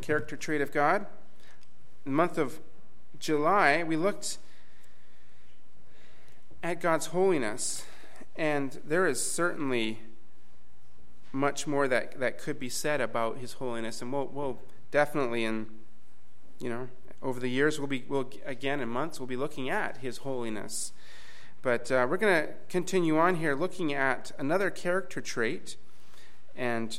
character trait of God. In the month of July, we looked at God's holiness, and there is certainly much more that could be said about his holiness, and we'll definitely, over the years, we'll again in months, we'll be looking at his holiness. But we're going to continue on here looking at another character trait, and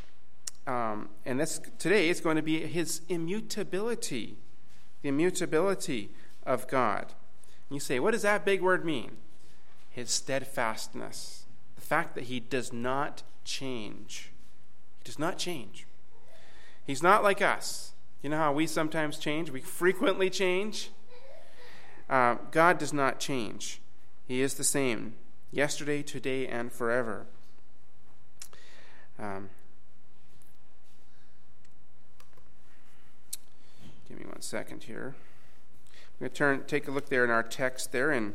this today is going to be his immutability, the immutability of God. And you say, what does that big word mean? His steadfastness, the fact that he does not change. He does not change. He's not like us. You know how we sometimes change? We frequently change. God does not change. He is the same, yesterday, today, and forever. Give me 1 second here. I'm going to take a look there in our text there in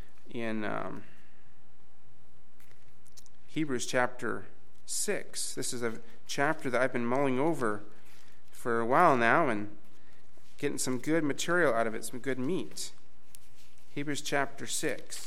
Hebrews chapter 6. This is a chapter that I've been mulling over for a while now and getting some good material out of it, some good meat. Hebrews chapter 6.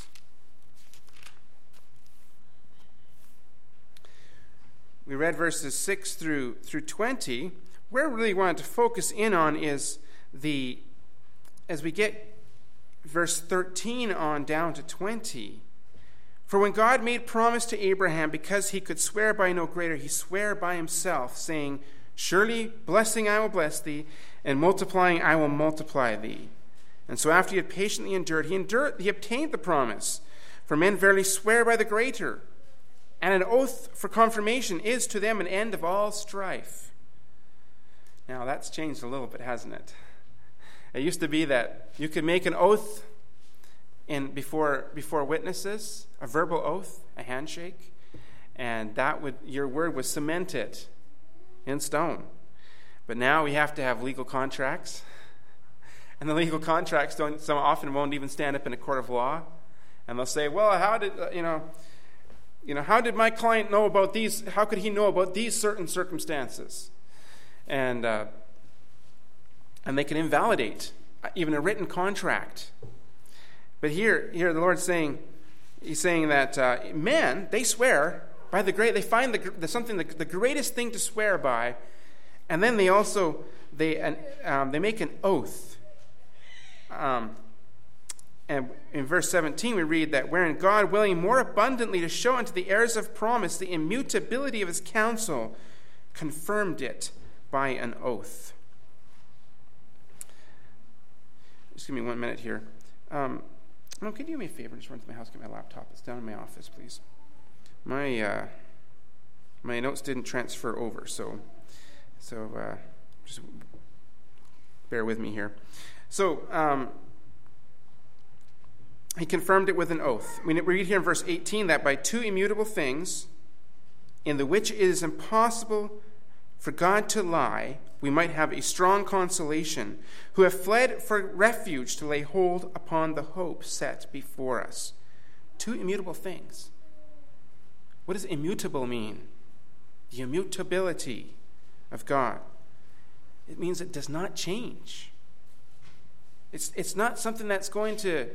We read verses 6 through 20. Where we really wanted to focus in on is as we get verse 13 on down to 20. For when God made promise to Abraham, because he could swear by no greater, he sware by himself, saying, surely blessing I will bless thee, and multiplying I will multiply thee. And so after he had patiently endured, he obtained the promise. For men verily swear by the greater, and an oath for confirmation is to them an end of all strife. Now that's changed a little bit, hasn't it? It used to be that you could make an oath before witnesses, a verbal oath, a handshake, and your word was cemented in stone. But now we have to have legal contracts, and the legal contracts often won't even stand up in a court of law, and they'll say, well, how did my client know about these? How could he know about these certain circumstances? And they can invalidate even a written contract. But here the Lord's saying, he's saying that men, they swear by the great. They find the greatest thing to swear by, and then they also they make an oath. And in verse 17 we read that, wherein God, willing more abundantly to show unto the heirs of promise the immutability of his counsel, confirmed it by an oath. Just give me 1 minute here. Can you do me a favor? Just run to my house, get my laptop. It's down in my office, please. My notes didn't transfer over, so just bear with me here. So he confirmed it with an oath. We read here in verse 18 that by two immutable things, in the which it is impossible for God to lie, we might have a strong consolation, who have fled for refuge to lay hold upon the hope set before us. Two immutable things. What does immutable mean? The immutability of God. It means it does not change. It's not something that's going to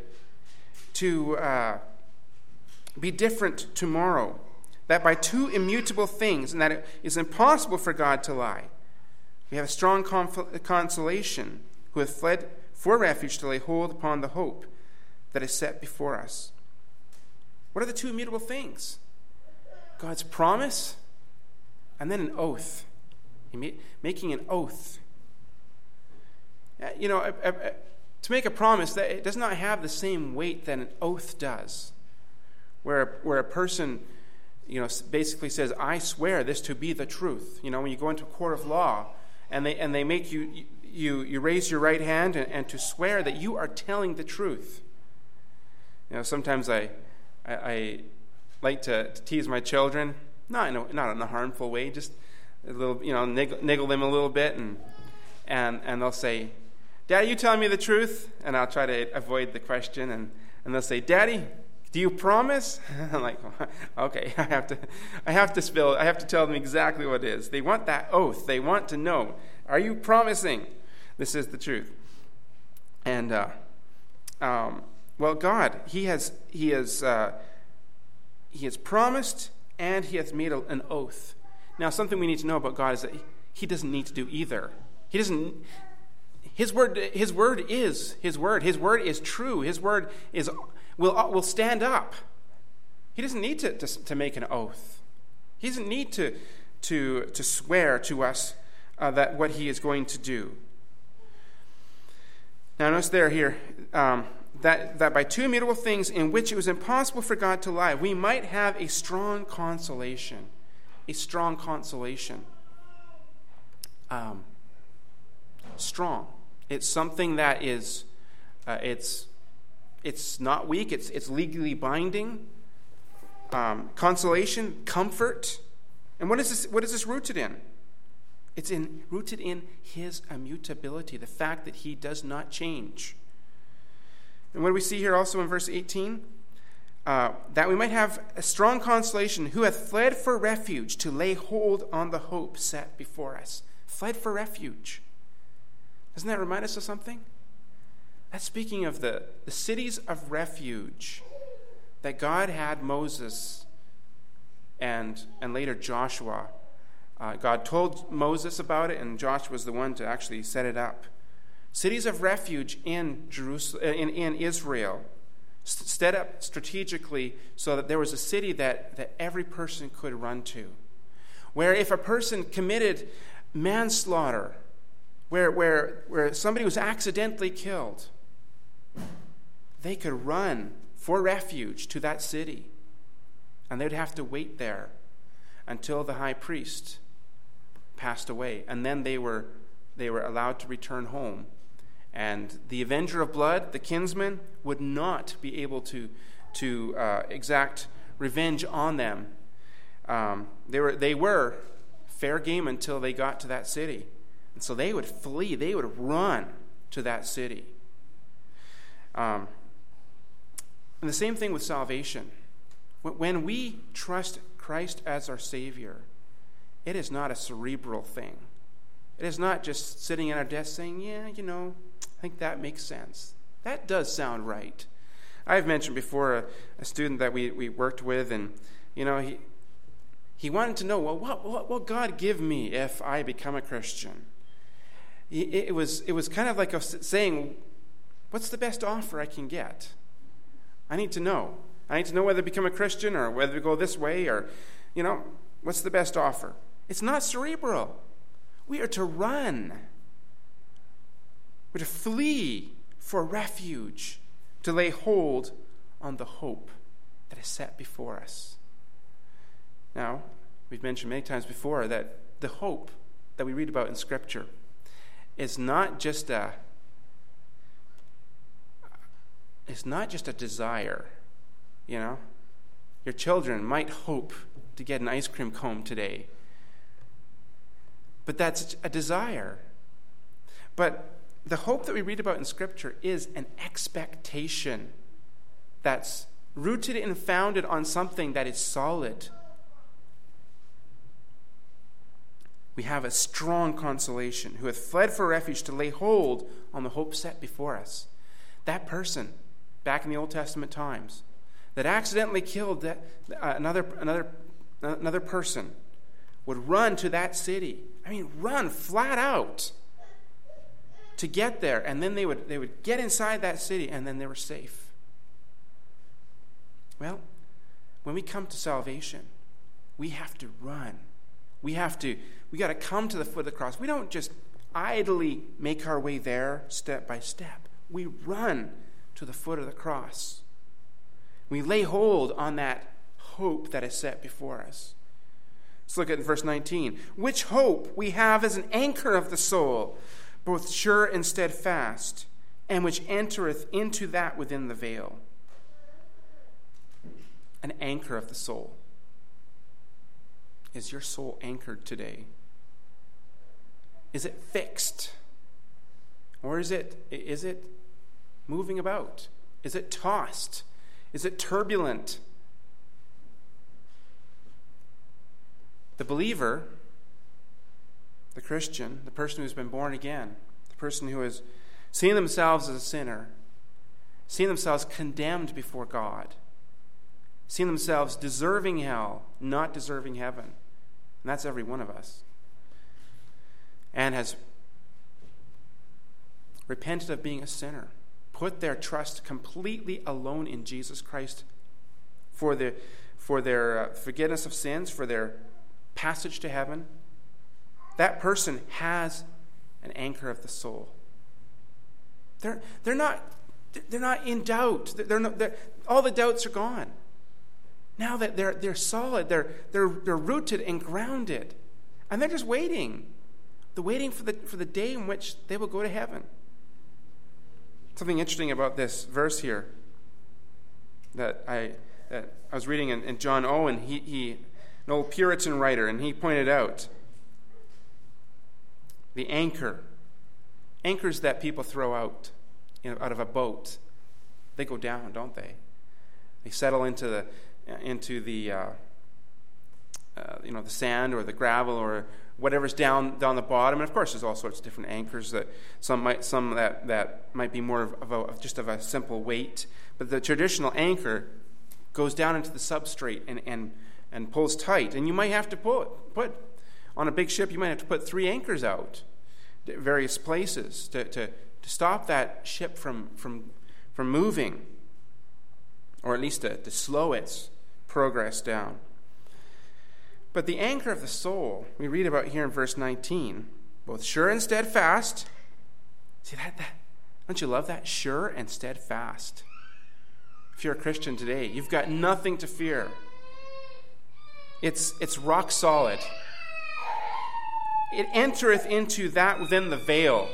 be different tomorrow. That by two immutable things, and that it is impossible for God to lie, we have a strong consolation, who hath fled for refuge to lay hold upon the hope that is set before us. What are the two immutable things? God's promise, and then an oath. Making an oath. To make a promise, that it does not have the same weight that an oath does, where a person, basically says, "I swear this to be the truth." When you go into a court of law, and they make you raise your right hand and to swear that you are telling the truth. Sometimes I like to tease my children, not in a harmful way, just a little, niggle them a little bit, and they'll say, "Daddy, you telling me the truth?" And I'll try to avoid the question, and they'll say, "Daddy, do you promise?" I'm like, okay, I have to tell them exactly what it is. They want that oath. They want to know Are you promising this is the truth? And, well, God, He has promised, and He has made an oath. Now, something we need to know about God is that He doesn't need to do either. He doesn't. His word is His word. His word is true. His word will stand up. He doesn't need to make an oath. He doesn't need to swear to us that what He is going to do. Now, notice here that by two immutable things in which it was impossible for God to lie, we might have a strong consolation. A strong consolation. Strong. It's something that is, it's not weak. It's legally binding. Consolation, comfort, and what is this rooted in? It's rooted in His immutability, the fact that He does not change. And what do we see here also in verse 18? That we might have a strong consolation, who hath fled for refuge to lay hold on the hope set before us. Fled for refuge. Doesn't that remind us of something? That's speaking of the cities of refuge that God had Moses and later Joshua. God told Moses about it, and Joshua was the one to actually set it up. Cities of refuge in Jerusalem, in Israel, set up strategically so that there was a city that every person could run to. Where if a person committed manslaughter, where somebody was accidentally killed, they could run for refuge to that city. And they'd have to wait there until the high priest passed away. And then they were allowed to return home. And the avenger of blood, the kinsman, would not be able to exact revenge on them. They were fair game until they got to that city. And so they would flee. They would run to that city. And the same thing with salvation. When we trust Christ as our Savior, it is not a cerebral thing. It is not just sitting at our desk saying, yeah, I think that makes sense. That does sound right. I've mentioned before a student that we worked with, and he wanted to know, well, what will God give me if I become a Christian? It was kind of like saying, what's the best offer I can get? I need to know. I need to know whether to become a Christian or whether to go this way or, what's the best offer? It's not cerebral. We are to run. We're to flee for refuge, to lay hold on the hope that is set before us. Now, we've mentioned many times before that the hope that we read about in Scripture is not just a desire. Your children might hope to get an ice cream cone today, but that's a desire. But the hope that we read about in Scripture is an expectation that's rooted and founded on something that is solid. We have a strong consolation, who hath fled for refuge to lay hold on the hope set before us. That person, back in the Old Testament times, that accidentally killed another person, would run to that city. Run flat out to get there, and then they would get inside that city, and then they were safe. Well, when we come to salvation, we have to run. We got to come to the foot of the cross. We don't just idly make our way there step by step. We run to the foot of the cross. We lay hold on that hope that is set before us. Let's look at verse 19. Which hope we have as an anchor of the soul, both sure and steadfast, and which entereth into that within the veil. An anchor of the soul. Is your soul anchored today? Is it fixed? Or is it moving about? Is it tossed? Is it turbulent? The believer the Christian, the person who's been born again, the person who has seen themselves as a sinner, seen themselves condemned before God, seen themselves deserving hell, not deserving heaven. And that's every one of us. And has repented of being a sinner, put their trust completely alone in Jesus Christ for their forgiveness of sins, for their passage to heaven. That person has an anchor of the soul. They're not in doubt. All the doubts are gone. Now that they're solid, they're rooted and grounded, and they're just waiting. They're waiting for the day in which they will go to heaven. Something interesting about this verse here that I was reading in John Owen, he an old Puritan writer, and he pointed out the anchors that people throw out of a boat, they go down, don't they? They settle into the the sand or the gravel or whatever's down the bottom. And of course, there's all sorts of different anchors that some that might be more of just a simple weight. But the traditional anchor goes down into the substrate and pulls tight. And you might have to put on a big ship. You might have to put 3 anchors out at various places to stop that ship from moving, or at least to slow its progress down. But the anchor of the soul, we read about here in verse 19, both sure and steadfast. See that? Don't you love that? Sure and steadfast. If you're a Christian today, you've got nothing to fear. It's rock solid. It entereth into that within the veil.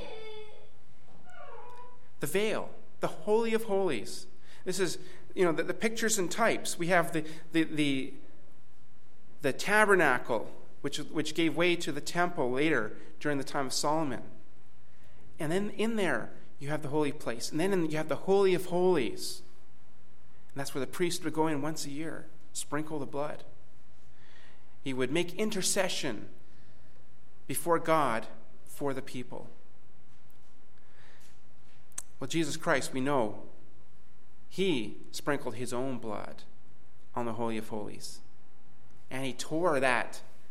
The veil, the Holy of Holies. This is, the pictures and types. We have the tabernacle, which gave way to the temple later during the time of Solomon. And then in there, you have the holy place. And then you have the Holy of Holies. And that's where the priest would go in once a year, sprinkle the blood. He would make intercession before God for the people. Well, Jesus Christ, we know, he sprinkled his own blood on the Holy of Holies. And he tore the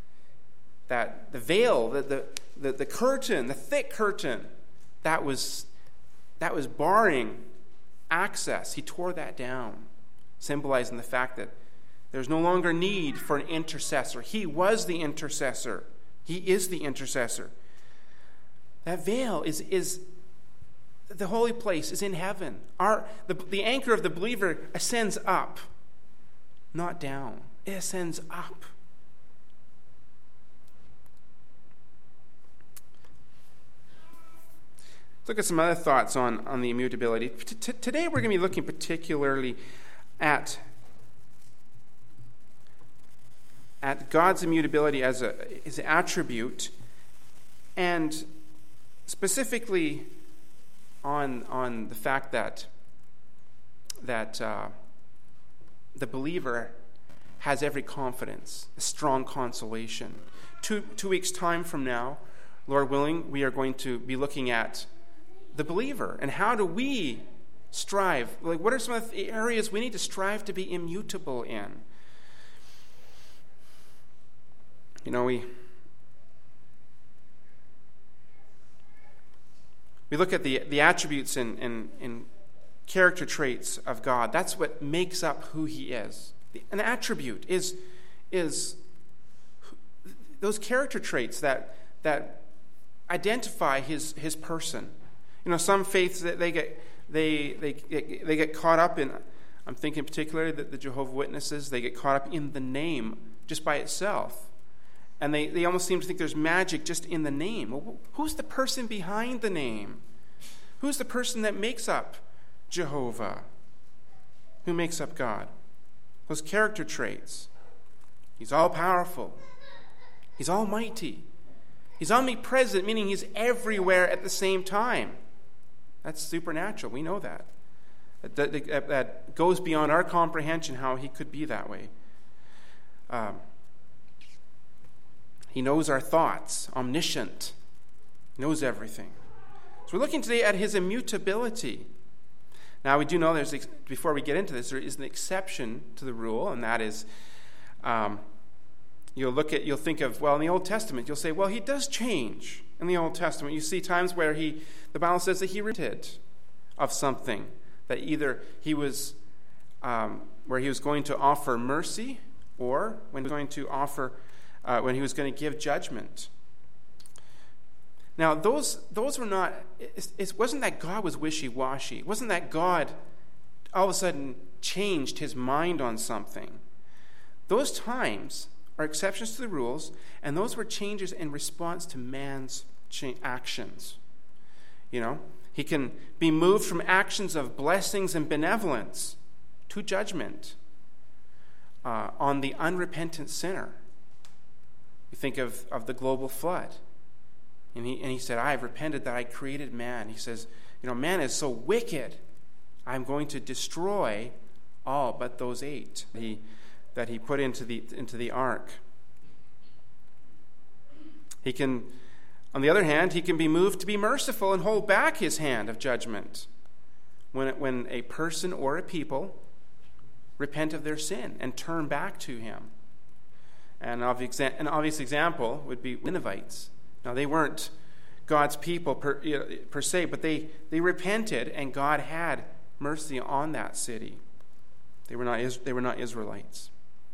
veil, the curtain, the thick curtain that was barring access. He tore that down, symbolizing the fact that there's no longer need for an intercessor. He was the intercessor. He is the intercessor. That veil is the holy place is in heaven. The anchor of the believer ascends up, not down. It ascends up. Let's look at some other thoughts on the immutability. Today we're going to be looking particularly at God's immutability as an attribute, and specifically on the fact that the believer has every confidence, a strong consolation. 2 weeks' time from now, Lord willing, we are going to be looking at the believer and how do we strive? Like, what are some of the areas we need to strive to be immutable in? We look at the attributes and character traits of God. That's what makes up who he is. An attribute is those character traits that identify his person. Some faiths that they get caught up in. I'm thinking particularly that the Jehovah's Witnesses, they get caught up in the name just by itself. And they almost seem to think there's magic just in the name. Well, who's the person behind the name? Who's the person that makes up Jehovah? Who makes up God? Those character traits. He's all-powerful. He's almighty. He's omnipresent, meaning he's everywhere at the same time. That's supernatural. We know that. That goes beyond our comprehension how he could be that way. He knows our thoughts, omniscient, knows everything. So we're looking today at his immutability. Now we do know before we get into this, there is an exception to the rule, and that is, you'll think of, well, in the Old Testament, you'll say, well, he does change in the Old Testament. You see times where the Bible says that he repented of something, that either he was, where he was going to offer mercy, or when he was going to give judgment. Now, those were not, it wasn't that God was wishy-washy. It wasn't that God all of a sudden changed his mind on something. Those times are exceptions to the rules, and those were changes in response to man's actions. He can be moved from actions of blessings and benevolence to judgment on the unrepentant sinner. You think of the global flood. And he said, I have repented that I created man. He says, man is so wicked, I'm going to destroy all but those 8 that he put into the ark. He can, on the other hand, he can be moved to be merciful and hold back his hand of judgment when a person or a people repent of their sin and turn back to him. And an obvious example would be Ninevites. Now, they weren't God's people per se, but they repented, and God had mercy on that city. They were not Israelites.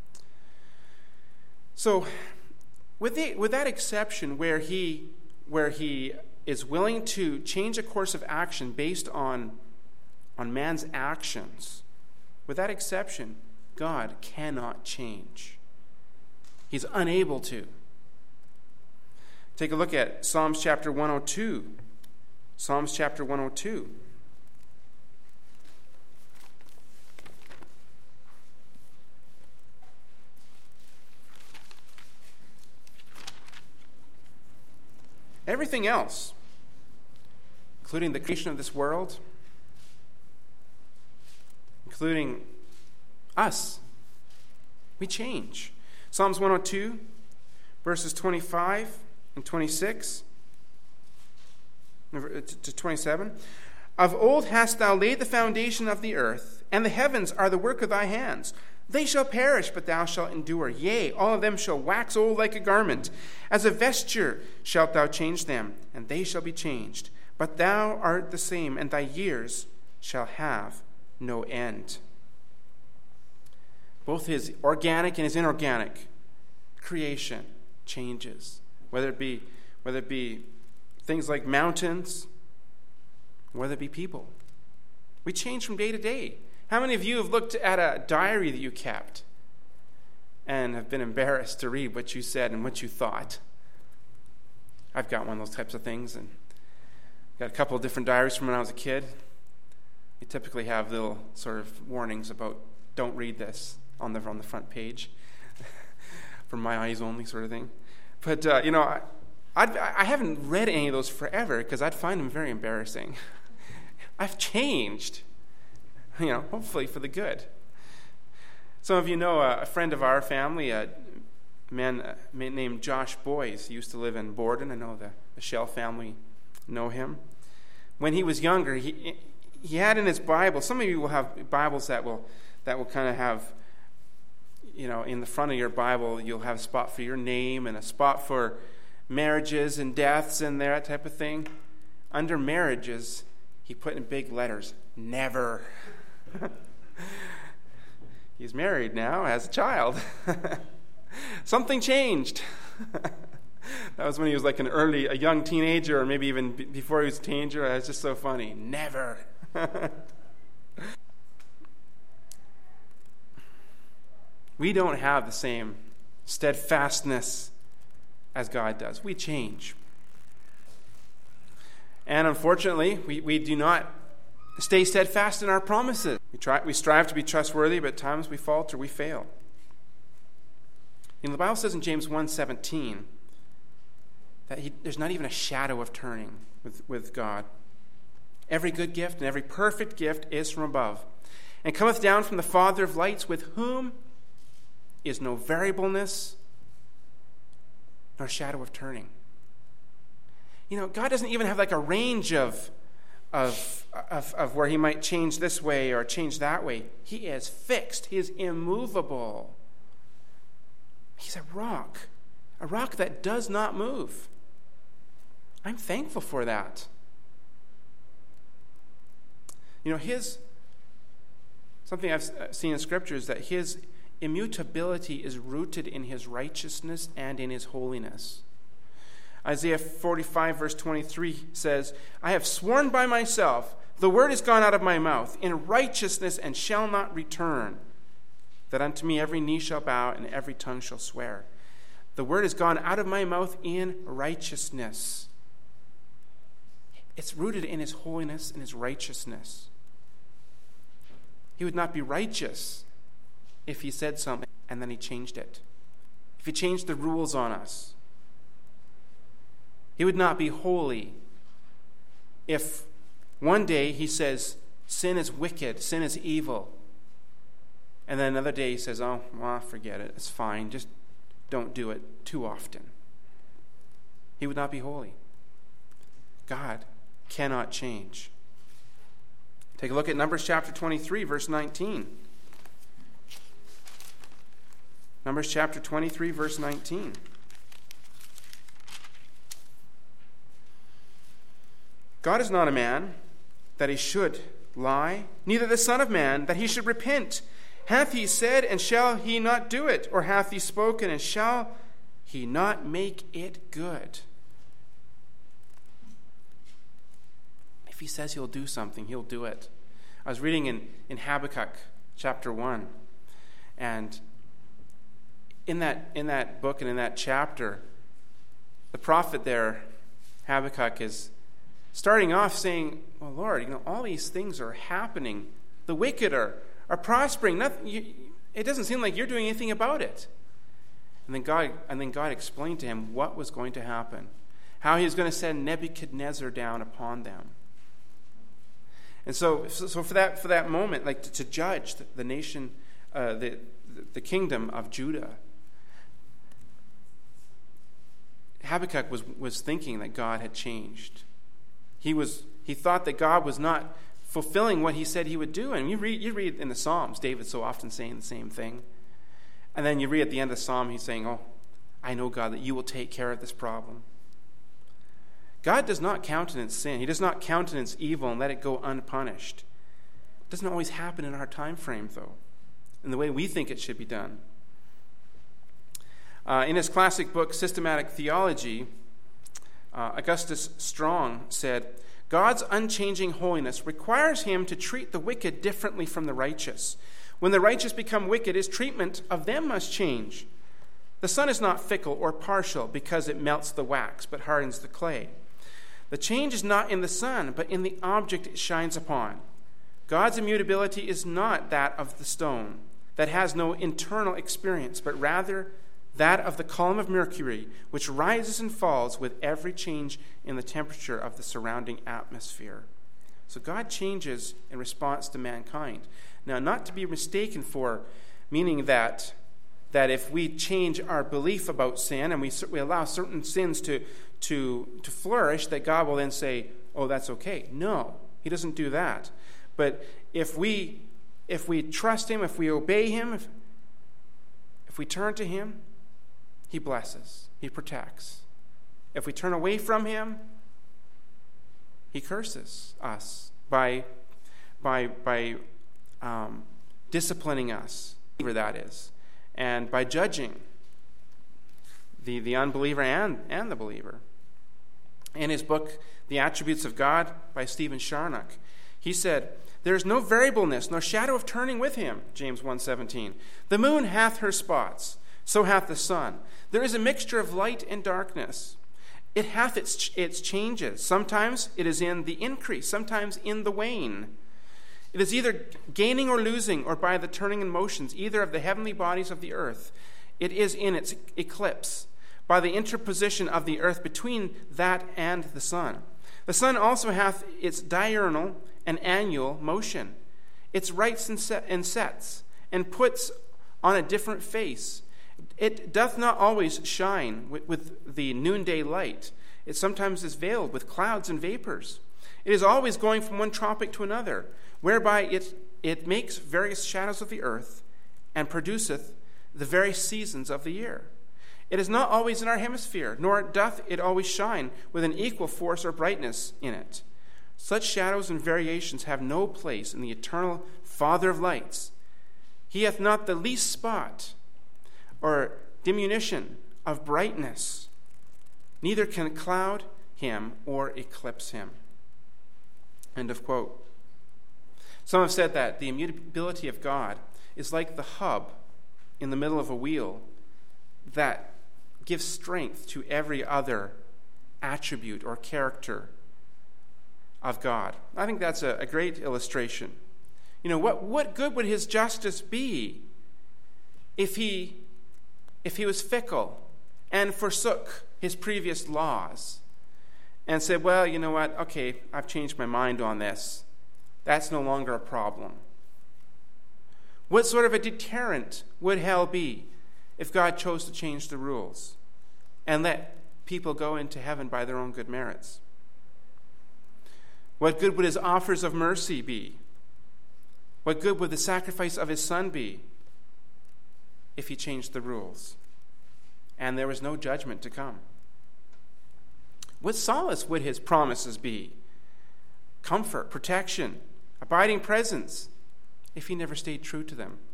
So, with that exception, where he is willing to change a course of action based on man's actions, with that exception, God cannot change. He's unable to. Take a look at Psalms chapter 102. Psalms chapter 102. Everything else, including the creation of this world, including us, we change. Psalms 102, verses 25 and 26 to 27. Of old hast thou laid the foundation of the earth, and the heavens are the work of thy hands. They shall perish, but thou shalt endure. Yea, all of them shall wax old like a garment. As a vesture shalt thou change them, and they shall be changed. But thou art the same, and thy years shall have no end. Both his organic and his inorganic creation changes. Whether it be things like mountains, whether it be people. We change from day to day. How many of you have looked at a diary that you kept and have been embarrassed to read what you said and what you thought? I've got one of those types of things, and got a couple of different diaries from when I was a kid. You typically have little sort of warnings about don't read this on the front page, for my eyes only sort of thing. But I haven't read any of those forever because I'd find them very embarrassing. I've changed. Hopefully for the good. Some of you know a friend of our family, a man named Josh Boyes. He used to live in Borden. I know the Shell family know him. When he was younger, he had in his Bible, some of you will have Bibles that will kind of have, in the front of your Bible, you'll have a spot for your name and a spot for marriages and deaths and that type of thing. Under marriages, he put in big letters, never. He's married now, has a child. Something changed. That was when he was like a young teenager, or maybe even before he was a teenager. It's just so funny. Never. We don't have the same steadfastness as God does. We change. And unfortunately, we do not stay steadfast in our promises. We strive to be trustworthy, but at times we falter, we fail. The Bible says in James 1:17 that there's not even a shadow of turning with God. Every good gift and every perfect gift is from above, and cometh down from the Father of lights, with whom is no variableness nor shadow of turning. God doesn't even have like a range of where he might change this way or change that way. He is fixed. He is immovable. He's a rock that does not move. I'm thankful for that. Something I've seen in Scripture is that his immutability is rooted in his righteousness and in his holiness. Isaiah 45, verse 23 says, I have sworn by myself, the word is gone out of my mouth, in righteousness and shall not return, that unto me every knee shall bow and every tongue shall swear. The word is gone out of my mouth in righteousness. It's rooted in his holiness and his righteousness. He would not be righteous if he said something and then he changed it. If he changed the rules on us. He would not be holy if one day he says, sin is wicked, sin is evil. And then another day he says, oh, well, forget it. It's fine. Just don't do it too often. He would not be holy. God cannot change. Take a look at Numbers chapter 23, verse 19. Numbers chapter 23, verse 19. God is not a man that he should lie, neither the Son of Man that he should repent. Hath he said, and shall he not do it? Or hath he spoken, and shall he not make it good? If he says he'll do something, he'll do it. I was reading in Habakkuk chapter 1, and in that book and in that chapter, the prophet there, Habakkuk, is starting off saying, well, Lord, all these things are happening. The wicked are prospering. It doesn't seem like you're doing anything about it. And then God explained to him what was going to happen, how he was going to send Nebuchadnezzar down upon them. And so for that moment, like to judge the nation, the kingdom of Judah, Habakkuk was thinking that God had changed. He thought that God was not fulfilling what he said he would do. And you read in the Psalms, David so often saying the same thing. And then you read at the end of the Psalm, he's saying, oh, I know, God, that you will take care of this problem. God does not countenance sin. He does not countenance evil and let it go unpunished. It doesn't always happen in our time frame, though, in the way we think it should be done. In his classic book, Systematic Theology, Augustus Strong said, God's unchanging holiness requires him to treat the wicked differently from the righteous. When the righteous become wicked, his treatment of them must change. The sun is not fickle or partial because it melts the wax but hardens the clay. The change is not in the sun, but in the object it shines upon. God's immutability is not that of the stone that has no internal experience, but rather that of the column of mercury, which rises and falls with every change in the temperature of the surrounding atmosphere. So God changes in response to mankind. Now, not to be mistaken for meaning that if we change our belief about sin and we allow certain sins to flourish, that God will then say, oh, that's okay. No, he doesn't do that. But if we trust him, if we obey him, if we turn to him, he blesses, he protects. If we turn away from him, he curses us by disciplining us, whatever that is, and by judging the unbeliever and the believer. In his book, The Attributes of God, by Stephen Charnock, he said, there is no variableness, nor shadow of turning with him, James 1:17. The moon hath her spots, so hath the sun. There is a mixture of light and darkness. It hath its changes. Sometimes it is in the increase, sometimes in the wane. It is either gaining or losing, or by the turning and motions, either of the heavenly bodies of the earth. It is in its eclipse, by the interposition of the earth between that and the sun. The sun also hath its diurnal and annual motion. Its rights and sets, and puts on a different face. It doth not always shine with the noonday light. It sometimes is veiled with clouds and vapors. It is always going from one tropic to another, whereby it makes various shadows of the earth, and produceth the various seasons of the year. It is not always in our hemisphere, nor doth it always shine with an equal force or brightness in it. Such shadows and variations have no place in the eternal Father of lights. He hath not the least spot or diminution of brightness, neither can cloud him or eclipse him. End of quote. Some have said that the immutability of God is like the hub in the middle of a wheel that gives strength to every other attribute or character of God. I think that's a great illustration. You know, what good would his justice be if he was fickle and forsook his previous laws and said, well, you know what, okay, I've changed my mind on this. That's no longer a problem. What sort of a deterrent would hell be if God chose to change the rules and let people go into heaven by their own good merits? What good would his offers of mercy be? What good would the sacrifice of his Son be if he changed the rules and there was no judgment to come? What solace would his promises be? Comfort, protection, abiding presence, if he never stayed true to them?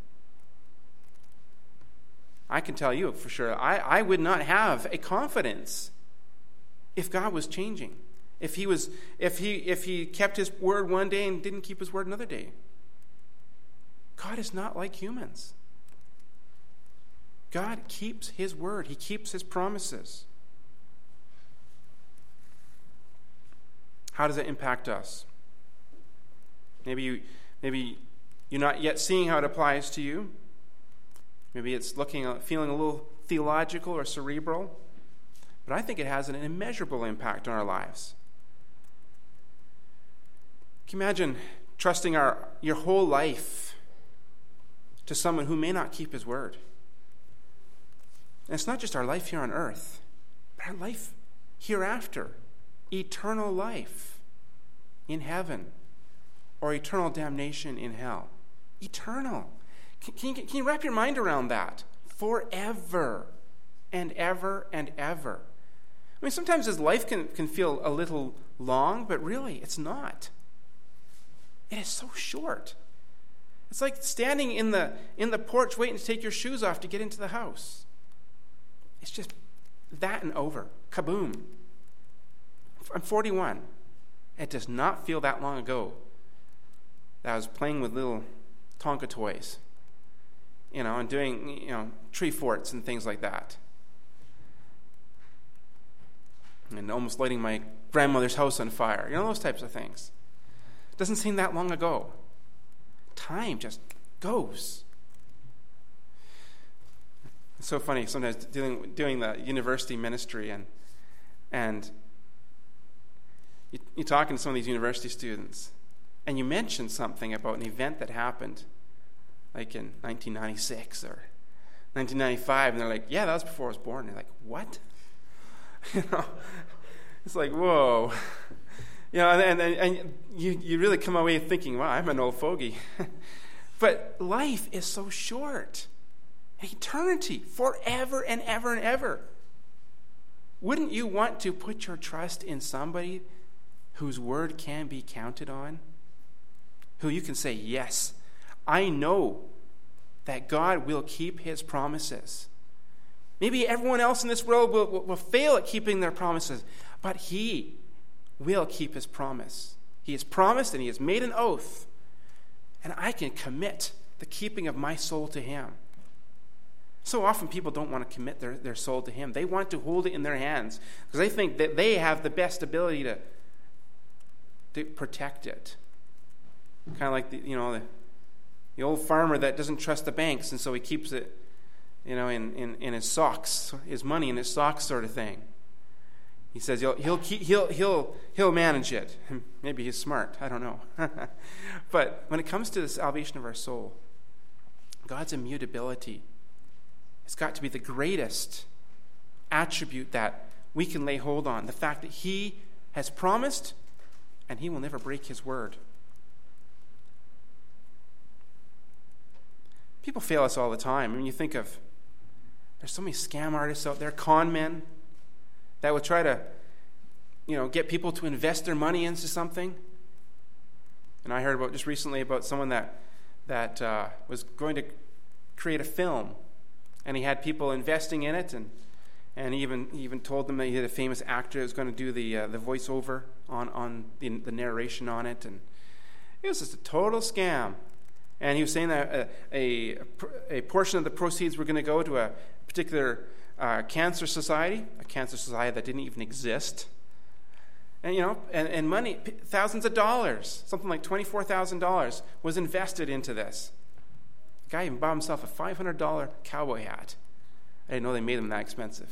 I can tell you for sure, I would not have a confidence if God was changing. If he kept his word one day and didn't keep his word another day. God is not like humans. God keeps his word. He keeps his promises. How does it impact us? Maybe you're not yet seeing how it applies to you. Maybe it's feeling a little theological or cerebral. But I think it has an immeasurable impact on our lives. Can you imagine trusting your whole life to someone who may not keep his word? And it's not just our life here on earth, but our life hereafter. Eternal life in heaven or eternal damnation in hell. Eternal. Can you wrap your mind around that? Forever and ever and ever. I mean, sometimes this life can feel a little long, but really it's not. It is so short. It's like standing in the porch waiting to take your shoes off to get into the house. It's just that and over. Kaboom. I'm 41. It does not feel that long ago that I was playing with little Tonka toys, and doing, tree forts and things like that. And almost lighting my grandmother's house on fire. Those types of things. It doesn't seem that long ago. Time just goes. It's so funny sometimes doing the university ministry and you're talking to some of these university students, and you mention something about an event that happened, like in 1996 or 1995, and they're like, yeah, that was before I was born. And you're like, what? It's like, whoa. And you really come away thinking, wow, I'm an old fogey. But life is so short. Eternity, forever and ever and ever. Wouldn't you want to put your trust in somebody whose word can be counted on? Who you can say, yes, I know that God will keep his promises. Maybe everyone else in this world will fail at keeping their promises, but he will keep his promise. He has promised and he has made an oath, and I can commit the keeping of my soul to him. So often people don't want to commit their soul to him. They want to hold it in their hands because they think that they have the best ability to protect it. Kind of like the old farmer that doesn't trust the banks, and so he keeps it, in his socks, his money in his socks, sort of thing. He says he'll manage it. Maybe he's smart. I don't know. But when it comes to the salvation of our soul, God's immutability has got to be the greatest attribute that we can lay hold on. The fact that he has promised and he will never break his word. People fail us all the time. I mean, you think of, there's so many scam artists out there, con men, that will try to, get people to invest their money into something. And I heard about just recently about someone that was going to create a film, and he had people investing in it, and he even told them that he had a famous actor who was going to do the voiceover on the narration on it, and it was just a total scam. And he was saying that a portion of the proceeds were going to go to a particular cancer society, a cancer society that didn't even exist. And, and money, thousands of dollars, something like $24,000 was invested into this. The guy even bought himself a $500 cowboy hat. I didn't know they made them that expensive.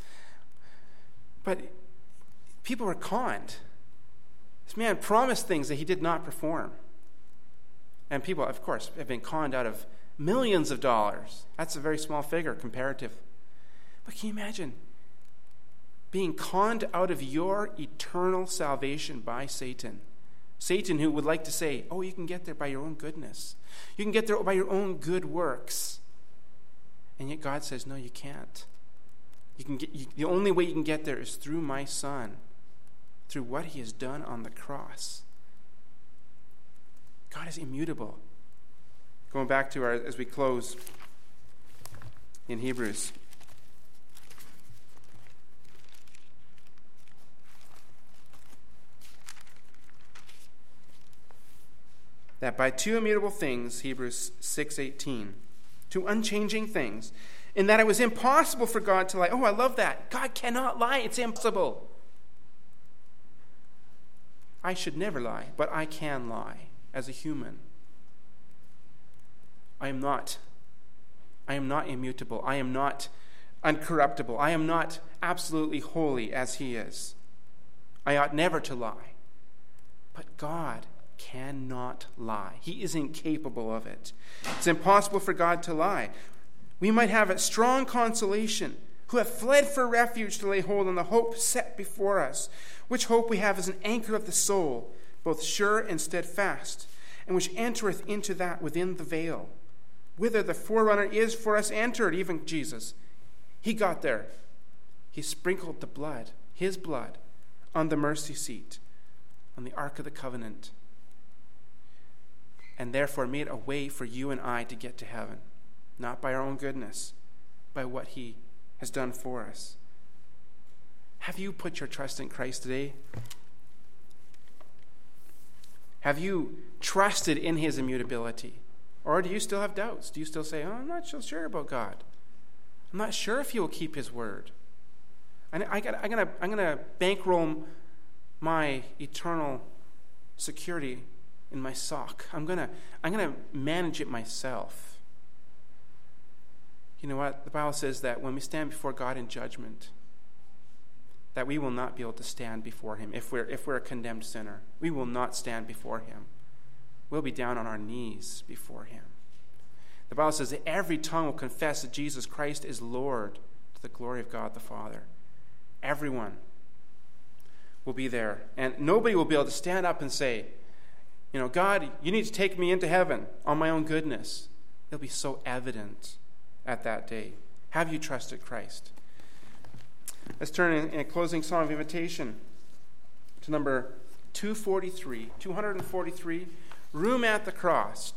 But people were conned. This man promised things that he did not perform. And people, of course, have been conned out of millions of dollars. That's a very small figure comparative. But can you imagine being conned out of your eternal salvation by Satan? Satan, who would like to say, oh, you can get there by your own goodness. You can get there by your own good works. And yet God says, no, you can't. The only way you can get there is through my Son, through what he has done on the cross. God is immutable. Going back to as we close in Hebrews. That by two immutable things, Hebrews 6:18, two unchanging things, in that it was impossible for God to lie. Oh, I love that. God cannot lie. It's impossible. I should never lie, but I can lie as a human. I am not immutable. I am not uncorruptible. I am not absolutely holy as he is. I ought never to lie. But God cannot lie. He is incapable of it. It's impossible for God to lie. We might have a strong consolation, who have fled for refuge to lay hold on the hope set before us, which hope we have as an anchor of the soul, both sure and steadfast, and which entereth into that within the veil, whither the forerunner is for us entered, even Jesus. He got there. He sprinkled the blood, his blood, on the mercy seat, on the Ark of the Covenant, and therefore made a way for you and I to get to heaven, not by our own goodness, by what he has done for us. Have you put your trust in Christ today? Have you trusted in his immutability? Or do you still have doubts? Do you still say, oh, I'm not so sure about God. I'm not sure if he will keep his word. I'm going to bankroll my eternal security in my sock. I'm going to manage it myself. You know what? The Bible says that when we stand before God in judgment, that we will not be able to stand before him if we're a condemned sinner. We will not stand before him. We'll be down on our knees before him. The Bible says that every tongue will confess that Jesus Christ is Lord to the glory of God the Father. Everyone will be there. And nobody will be able to stand up and say, God, you need to take me into heaven on my own goodness. It'll be so evident at that day. Have you trusted Christ? Let's turn in a closing song of invitation to number 243, Room at the Cross,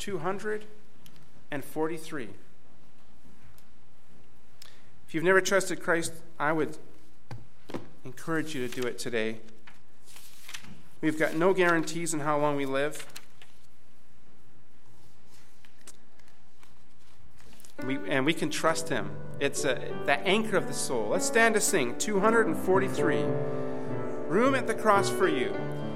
243. If you've never trusted Christ, I would encourage you to do it today. We've got no guarantees on how long we live. We can trust him. It's the anchor of the soul. Let's stand to sing 243. Room at the cross for you.